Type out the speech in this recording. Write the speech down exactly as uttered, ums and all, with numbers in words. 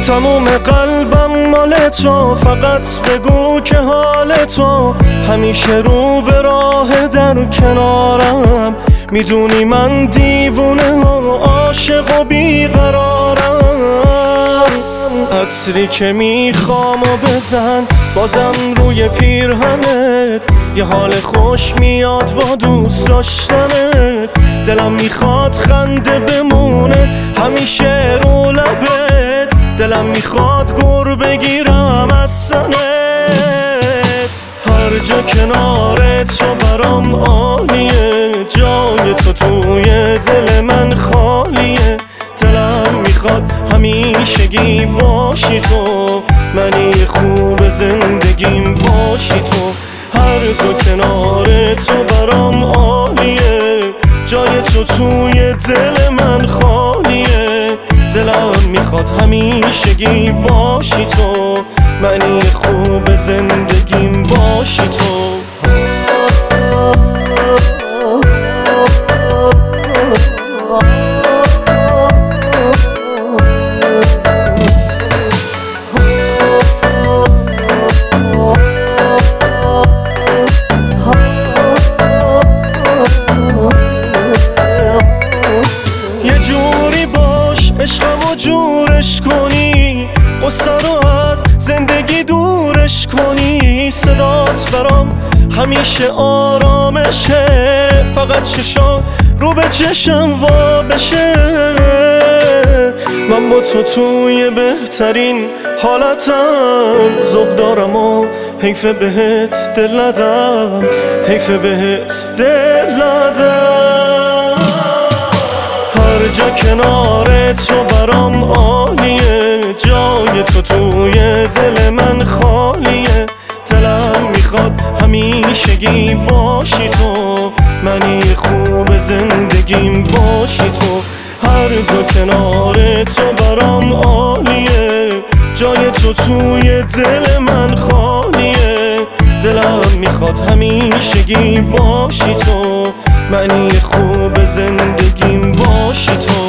تموم قلبم مال تو، فقط بگو که حال تو همیشه رو به راه در کنارم. میدونی من دیوونه و عاشق و بیقرارم. عطری که میخوام و بزن بازم روی پیرهنت، یه حال خوش میاد با دوست داشتنت. دلم میخواد خنده بمونه همیشه رو لبت، دلم میخواد گر بگیرم از سنت. هر جا کنار تو برام عالیه، جای تو توی دل من خالیه. دلم میخواد همیشگی باشی تو، منی خوب زندگیم باشی تو. هر جا کنار تو برام عالیه، جای تو توی دل من خالیه. دلم میخواد همیشگی باشی تو، منی خوب زندگیم باشی تو. عشقمو جورش کنی، قصه رو از زندگی دورش کنی. صدات برام همیشه آرامشه، فقط چشام رو به چشم وا بشه. من با تو توی بهترین حالتم، ذوق دارم و حیف بهت دل ندم، حیف بهت دل ندم. هر جا کنار تو برام عالیه، جای تو توی دل من خالیه. دلم میخواد همیشگی باشی تو، منی خوب زندگیم باشی تو. هر جا کنار تو برام عالیه، جای تو توی دل من خالیه. دلم میخواد همیشگی باشی تو، منی خوب زندگیم باشی تو.